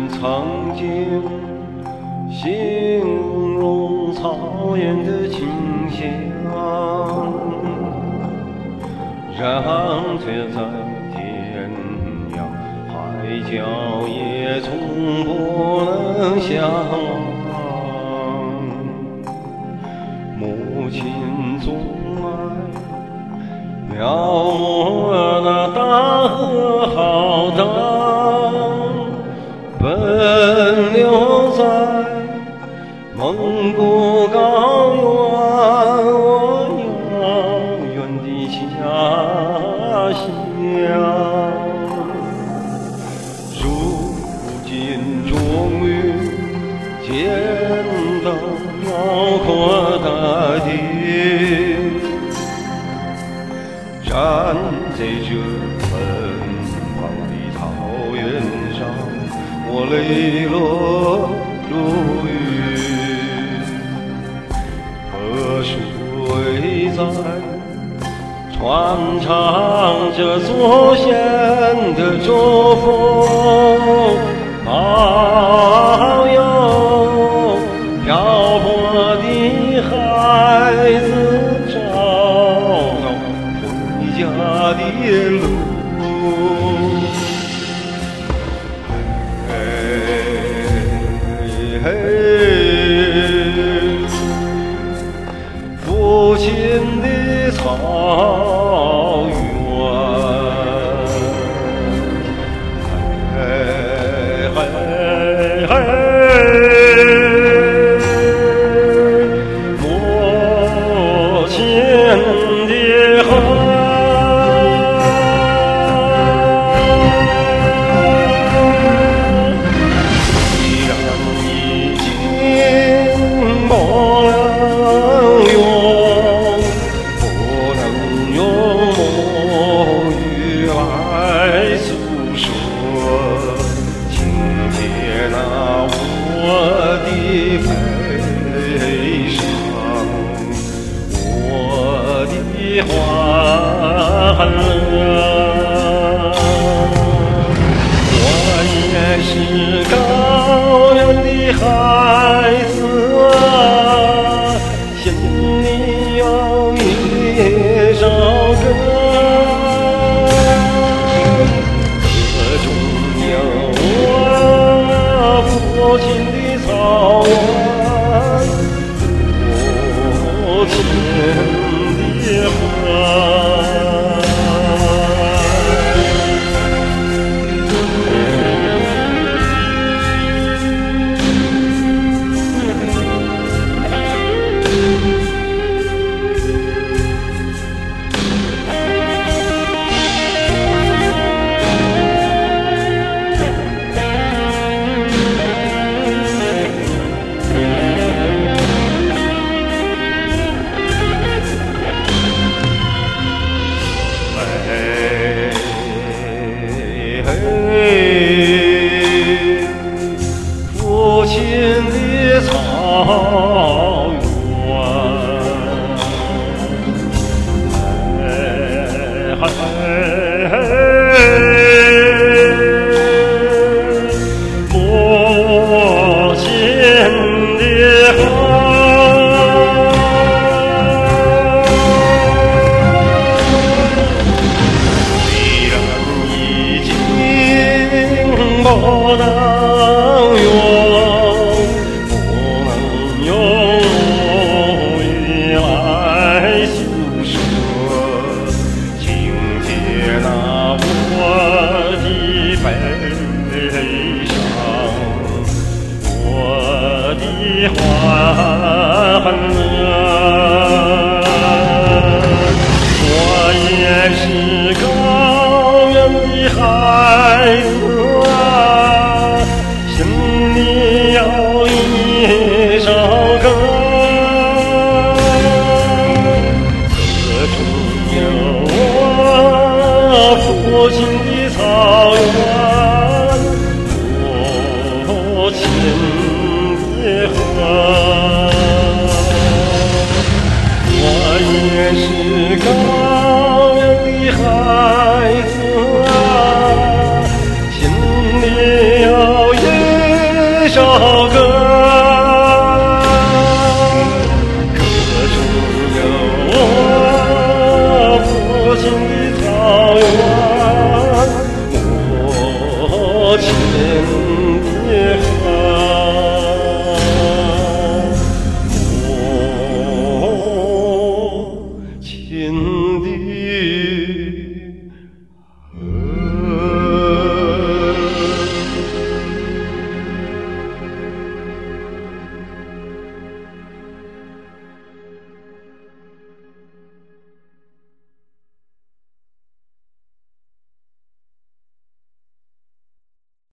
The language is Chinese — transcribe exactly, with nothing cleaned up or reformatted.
曾经形容草原的清香，然却在天涯海角也从不能相忘。母亲总爱描摹那大河浩荡，奔流在蒙古高原，我遥远的家乡。如今终于见到辽阔大地，站在这奔跑的草原上，我泪落如雨。河水在传唱着祖先的祝福，保佑漂泊的孩子找到回家的路。嘿嘿，父亲的草原，嘿嘿嘿，母亲的河。欢乐，我也是高原的孩子啊，心里有一首歌，歌中有我父亲的草原，父亲的河。父亲的草原，嘿嘿嘿，母亲的河。虽然已经不能用，不能用母语来诉说，请接纳我的悲伤，我的欢乐。